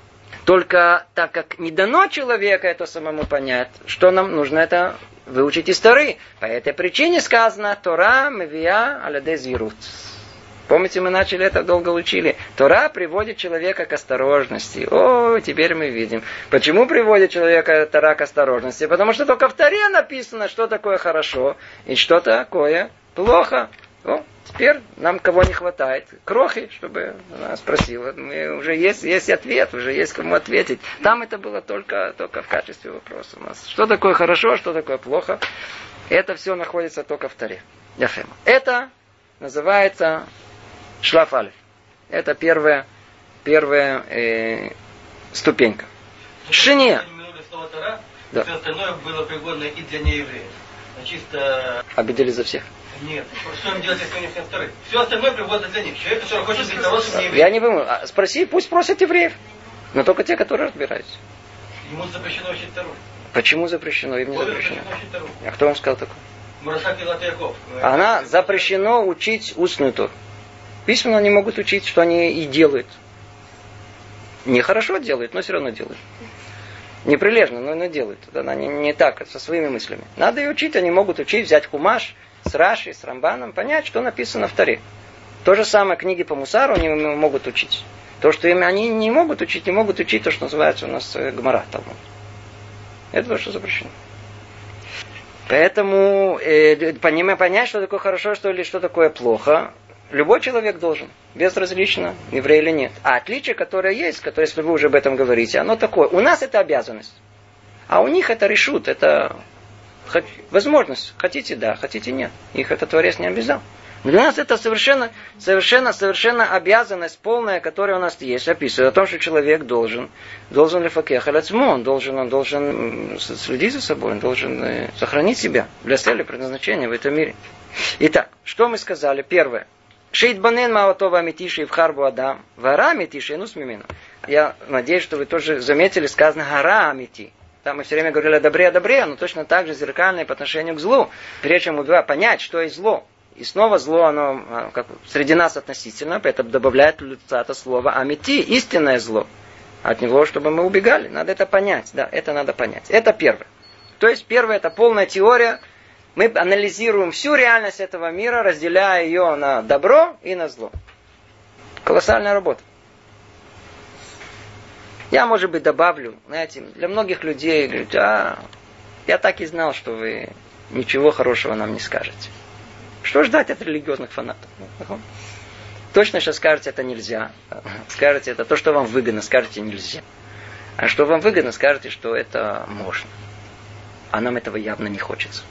Только так как не дано человеку это самому понять, что нам нужно это выучить из Торы. По этой причине сказано Тора мевия аля-йедей зирут. Помните, мы начали это, долго учили. Тора приводит человека к осторожности. О, теперь мы видим. Почему приводит человека Тора к осторожности? Потому что только в Торе написано, что такое хорошо и что такое плохо. О, теперь нам кого не хватает. Крохи, чтобы она спросила. Мы, уже есть, есть ответ, уже есть кому ответить. Там это было только, только в качестве вопроса у нас. Что такое хорошо, что такое плохо. Это все находится только в Торе. Это называется шлаф алеф. Это первая, первая э, ступенька. Шиния. Да. Все остальное было пригодно и для неевреев. Чисто... Обидели за всех? Нет. Что им делать, если у них нет вторых? Все остальное пригодно для них. Человек, который хочет быть хорошим неевреем. Я не понимаю. А спроси, пусть просят евреев. Но только те, которые разбираются. Ему запрещено учить Тору. Почему запрещено? Им не Тору запрещено. учить Тору. А кто вам сказал такое? Мурасак Илат Яков. Она запрещено учить устную Тору. Письменно они могут учить, что они и делают. Нехорошо делают, но все равно делают. Неприлежно, но, но делают. Она не, не так, со своими мыслями. Надо и учить, они могут учить, взять хумаш с Раши, с Рамбаном, понять, что написано в Торе. То же самое книги по Мусару они могут учить. То, что им они не могут учить, не могут учить то, что называется у нас Гмара, Талмуд. Это то, что запрещено. Поэтому э, понять, что такое хорошо, что или что такое плохо, любой человек должен, безразлично, еврей или нет. А отличие, которое есть, которое, если вы уже об этом говорите, оно такое. У нас это обязанность, а у них это решут, это возможность. Хотите, да, хотите, нет. Их это Творец не обязал. Для нас это совершенно, совершенно, совершенно обязанность полная, которая у нас есть. Описывает о том, что человек должен, должен лефакех аль-ацмо, он должен, он должен следить за собой, он должен сохранить себя для цели предназначения в этом мире. Итак, что мы сказали? Первое. Шейтбанен маотова амитиши в харбу адам, вара амитиши ну смимину. Я надеюсь, что вы тоже заметили, сказано гара амити. Там мы все время говорили о добре, о добре, но точно так же зеркальное по отношению к злу. Прежде чем убивать, понять, что есть зло. И снова зло, оно как, среди нас относительно, поэтому добавляет это слово амити, истинное зло. От него, чтобы мы убегали. Надо это понять. Да, это надо понять. Это первое. То есть первое, это полная теория. Мы анализируем всю реальность этого мира, разделяя ее на добро и на зло. Колоссальная работа. Я, может быть, добавлю, знаете, для многих людей, говорят, а, я так и знал, что вы ничего хорошего нам не скажете. Что ждать от религиозных фанатов? Точно сейчас скажете, это нельзя. Скажете, это то, что вам выгодно, скажете, нельзя. А что вам выгодно, скажете, что это можно. А нам этого явно не хочется.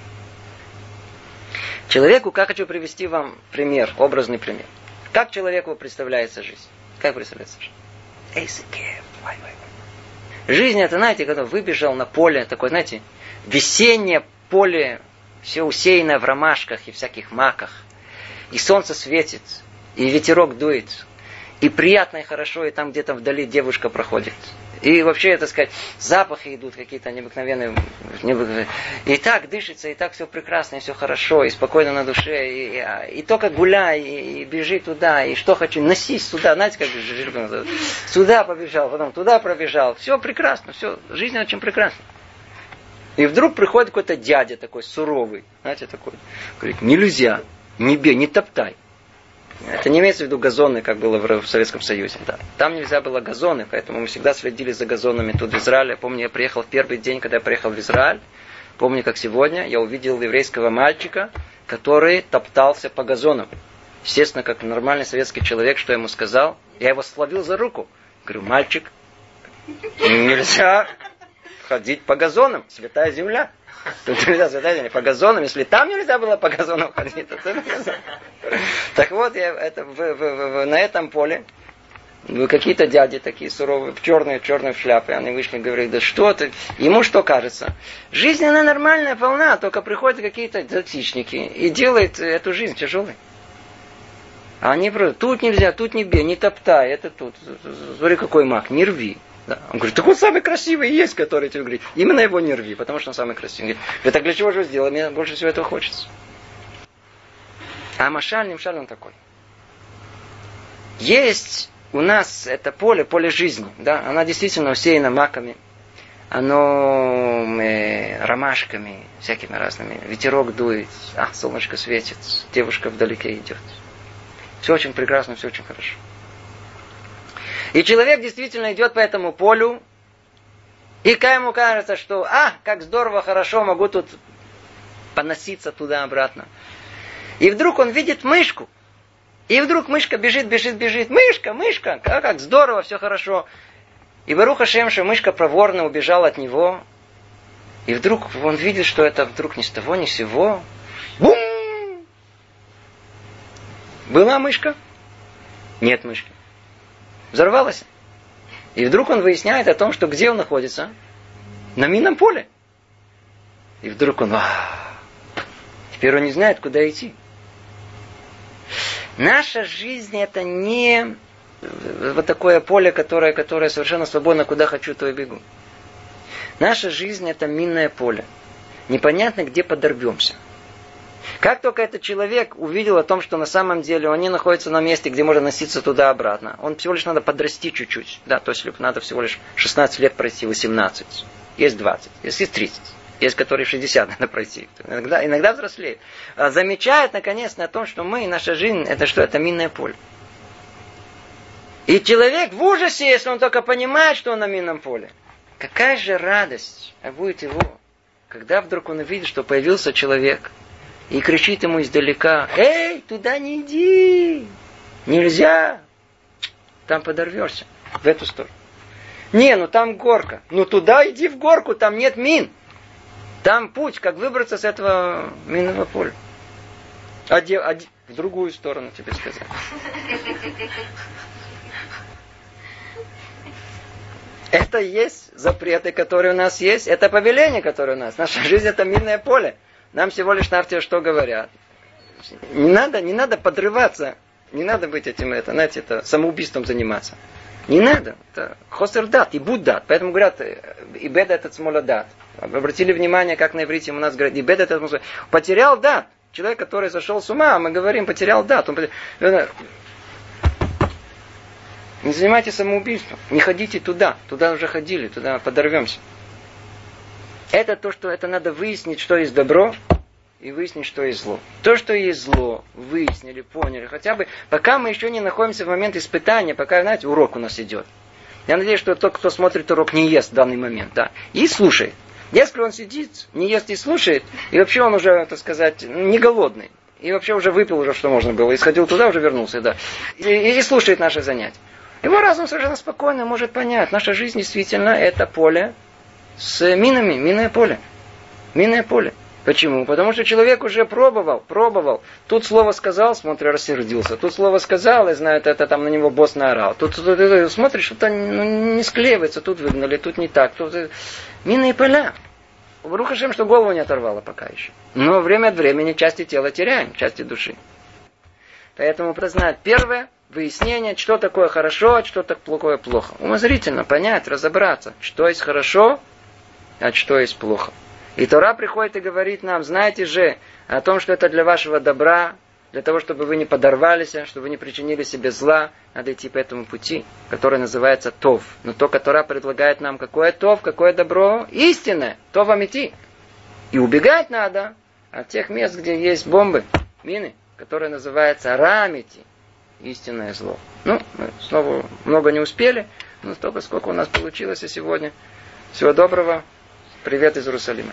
Человеку, как хочу привести вам пример, образный пример. Как человеку представляется жизнь? Как представляется жизнь? Жизнь это, знаете, когда выбежал на поле, такое, знаете, весеннее поле, все усеянное в ромашках и всяких маках. И солнце светит, и ветерок дует. И приятно, и хорошо, и там где-то вдали девушка проходит. И вообще, так сказать, запахи идут какие-то необыкновенные. И так дышится, и так все прекрасно, и все хорошо, и спокойно на душе. И, и, и только гуляй, и, и бежи туда, и что хочу, носись сюда. Знаете, как сюда побежал, потом туда пробежал. Все прекрасно, все, жизнь очень прекрасна. И вдруг приходит какой-то дядя такой суровый, знаете, такой, говорит, нельзя, не бей, не топтай. Это не имеется в виду газоны, как было в Советском Союзе. Да. Там нельзя было газоны, поэтому мы всегда следили за газонами тут в Израиле. Помню, я приехал в первый день, когда я приехал в Израиль. Помню, как сегодня я увидел еврейского мальчика, который топтался по газонам. Естественно, как нормальный советский человек, что я ему сказал? Я его словил за руку. Говорю, мальчик, нельзя ходить по газонам, святая земля. Тут нельзя святая земля, по газонам. Если там нельзя было по газонам ходить, то тут нельзя. Так вот, я, это, в, в, в, на этом поле какие-то дяди такие суровые, в черные, в черные шляпы, они вышли и говорят, да что ты, ему что кажется? Жизнь, она нормальная, полна, только приходят какие-то токсичники и делают эту жизнь тяжелой. А они говорят, тут нельзя, тут не бей, не топтай, это тут, смотри, какой маг, не рви. Да. Он говорит, так он самый красивый есть, который тебе говорит. Именно его не рви, потому что он самый красивый. Он говорит, так для чего же вы сделали? Мне больше всего этого хочется. А Машаль, Нимшаль он такой. Есть у нас это поле, поле жизни. Да? Оно действительно усеяно маками. Оно э, ромашками, всякими разными. Ветерок дует, а, солнышко светит, девушка вдалеке идет. Все очень прекрасно, все очень хорошо. И человек действительно идет по этому полю, и ему кажется, что, а, как здорово, хорошо, могу тут поноситься туда-обратно. И вдруг он видит мышку. И вдруг мышка бежит, бежит, бежит. Мышка, мышка, как, как здорово, все хорошо. И Барух Ашем, что мышка проворно убежала от него. И вдруг он видит, что это вдруг ни с того, ни с сего. Бум! Была мышка? Нет мышки. Взорвалась. И вдруг он выясняет о том, что где он находится? На минном поле. И вдруг он... Теперь он не знает, куда идти. Наша жизнь это не вот такое поле, которое, которое совершенно свободно, куда хочу, то и бегу. Наша жизнь это минное поле. Непонятно, где подорвемся. Как только этот человек увидел о том, что на самом деле он не находится на месте, где можно носиться туда-обратно, он всего лишь надо подрасти чуть-чуть. Да, то есть надо всего лишь шестнадцать лет пройти, восемнадцать. Есть двадцать, есть тридцать. Есть, которые шестьдесят надо пройти. Иногда, иногда взрослеют. Замечает, наконец, на том, что мы, наша жизнь, это что? Это минное поле. И человек в ужасе, если он только понимает, что он на минном поле. Какая же радость будет его, когда вдруг он увидит, что появился человек, и кричит ему издалека: «Эй, туда не иди! Нельзя! Там подорвешься, в эту сторону. Не, ну там горка. Ну туда иди в горку, там нет мин. Там путь, как выбраться с этого минного поля. А, де, а де, в другую сторону тебе сказать». Это есть запреты, которые у нас есть. Это повеление, которое у нас. Наша жизнь это минное поле. Нам всего лишь навсего что говорят. Не надо, не надо подрываться. Не надо быть этим, это, знаете, это самоубийством заниматься. Не надо. Это хосер дат, и буд дат. Поэтому говорят, ибед этот смола дат. Обратили внимание, как на иврите у нас говорят, ибед этот смола дат. Потерял дат. Человек, который сошел с ума, мы говорим, потерял дат. Он потерял... Не занимайтесь самоубийством. Не ходите туда. Туда уже ходили, туда подорвемся. Это то, что это надо выяснить, что есть добро, и выяснить, что есть зло. То, что есть зло, выяснили, поняли. Хотя бы, пока мы еще не находимся в момент испытания, пока, знаете, урок у нас идет. Я надеюсь, что тот, кто смотрит урок, не ест в данный момент, да, и слушает. Если он сидит, не ест и слушает, и вообще он уже, так сказать, не голодный, и вообще уже выпил уже, что можно было, и сходил туда, уже вернулся, да, и, и слушает наши занятия. Его разум совершенно спокойно может понять, наша жизнь действительно это поле с минами, минное поле. Минное поле. Почему? Потому что человек уже пробовал, пробовал. Тут слово сказал, смотри, рассердился. Тут слово сказал, и знает, это там на него босс наорал. Тут, тут, тут смотришь, что-то ну, не склеивается, тут выгнали, тут не так. Тут... Минные поля. Барух Ашем, что голову не оторвало пока еще. Но время от времени части тела теряем, части души. Поэтому признать первое, выяснение, что такое хорошо, что такое плохо. Умозрительно понять, разобраться, что есть хорошо, а что есть плохо. И Тора приходит и говорит нам, знаете же о том, что это для вашего добра, для того, чтобы вы не подорвались, чтобы вы не причинили себе зла, надо идти по этому пути, который называется Тов. Но только Тора предлагает нам, какое Тов, какое добро, истинное, то вам идти. И убегать надо от тех мест, где есть бомбы, мины, которые называются Рамити, истинное зло. Ну, мы снова много не успели, но столько, сколько у нас получилось и сегодня. Всего доброго. Привет из Иерусалима.